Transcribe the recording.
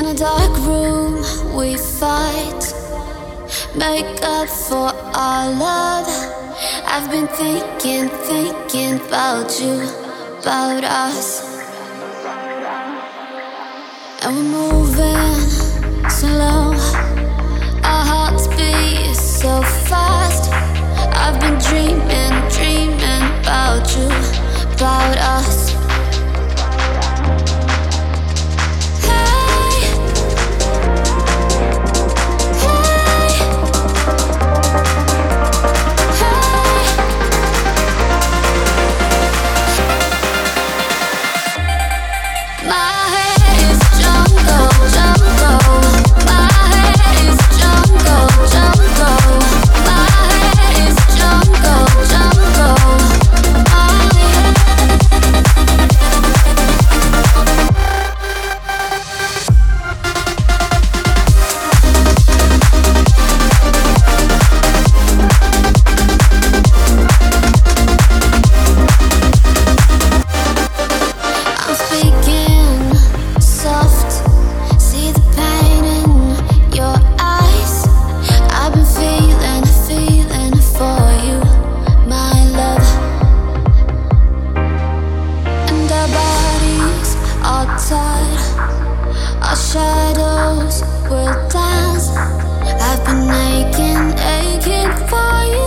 a dark room we fight, make up for our love. I've been thinking about you, about us. And we're moving slow, our hearts beat so fast. I've been dreaming about you, about us. Our shadows will dance. I've been aching for you.